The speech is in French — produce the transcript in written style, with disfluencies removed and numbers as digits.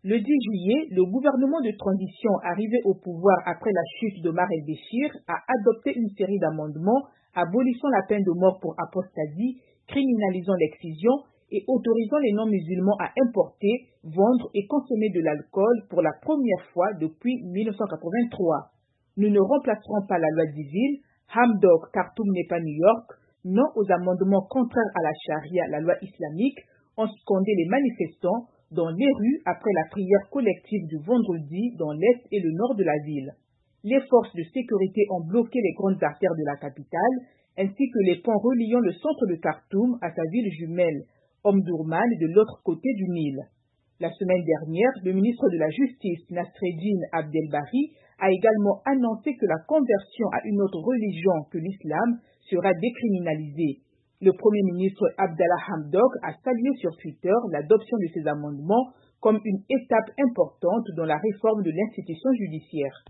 Le 10 juillet, le gouvernement de transition arrivé au pouvoir après la chute d'Omar el-Béchir a adopté une série d'amendements abolissant la peine de mort pour apostasie, criminalisant l'excision et autorisant les non-musulmans à importer, vendre et consommer de l'alcool pour la première fois depuis 1983. Nous ne remplacerons pas la loi civile, Hamdok, Khartoum n'est pas New York, non aux amendements contraires à la charia, la loi islamique, ont scandé les manifestants dans les rues après la prière collective du vendredi dans l'est et le nord de la ville. Les forces de sécurité ont bloqué les grandes artères de la capitale, ainsi que les ponts reliant le centre de Khartoum à sa ville jumelle, Omdurman, de l'autre côté du Nil. La semaine dernière, le ministre de la Justice, Nasreddine Abdelbari, a également annoncé que la conversion à une autre religion que l'islam sera décriminalisée. Le Premier ministre Abdallah Hamdok a salué sur Twitter l'adoption de ces amendements comme une étape importante dans la réforme de l'institution judiciaire.